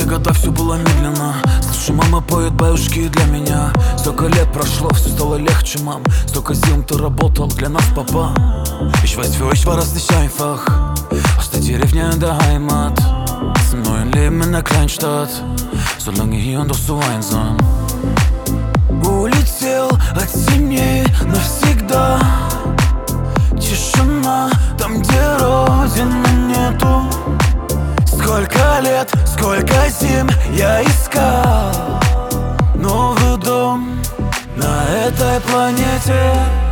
года все было медленно. Слышу, мама поет баюшки для меня. Столько лет прошло, все стало lегче, мам. Столько зим ты работал для нас, папа. Ich weiß, für euch war das nicht einfach. Aus der Dеревня in der Heimat, zum neuen Leben in der Kleinstadt. So lange hier und doch so einsam. Улетел от семьи навсегда. Тишина там, где родины нету. Сколько лет, сколько зим я искал новый дом на этой планете.